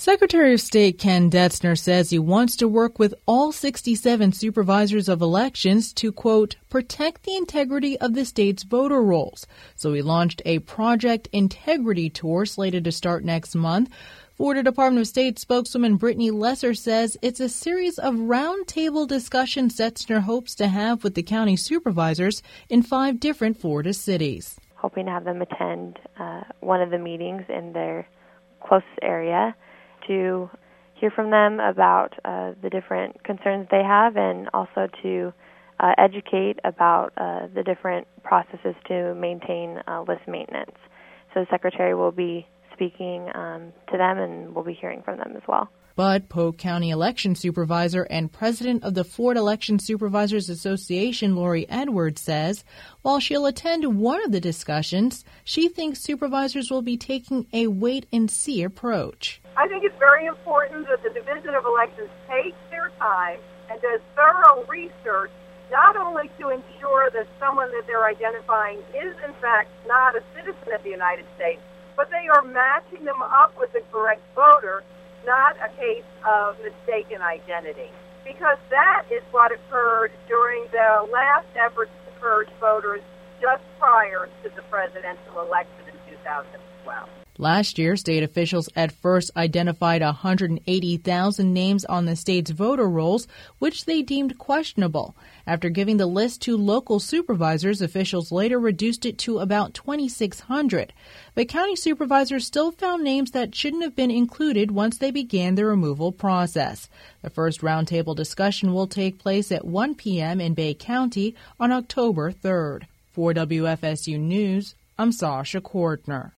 Secretary of State Ken Detzner says he wants to work with all 67 supervisors of elections to, quote, protect the integrity of the state's voter rolls. So he launched a Project Integrity Tour slated to start next month. Florida Department of State spokeswoman Brittany Lesser says it's a series of roundtable discussions Detzner hopes to have with the county supervisors in 5 different Florida cities. Hoping to have them attend one of the meetings in their closest area to hear from them about the different concerns they have, and also to educate about the different processes to maintain list maintenance. So the Secretary will be speaking to them, and we'll be hearing from them as well. But Polk County Election Supervisor and President of the Florida Election Supervisors Association, Lori Edwards, says while she'll attend one of the discussions, she thinks supervisors will be taking a wait-and-see approach. I think it's very important that the Division of Elections takes their time and does thorough research, not only to ensure that someone that they're identifying is, in fact, not a citizen of the United States, but they are matching them up with the correct voter, not a case of mistaken identity. Because that is what occurred during the last efforts to purge voters just prior to the presidential election in 2012. Last year, state officials at first identified 180,000 names on the state's voter rolls, which they deemed questionable. After giving the list to local supervisors, officials later reduced it to about 2,600. But county supervisors still found names that shouldn't have been included once they began the removal process. The first roundtable discussion will take place at 1 p.m. in Bay County on October 3rd. For WFSU News, I'm Sasha Kortner.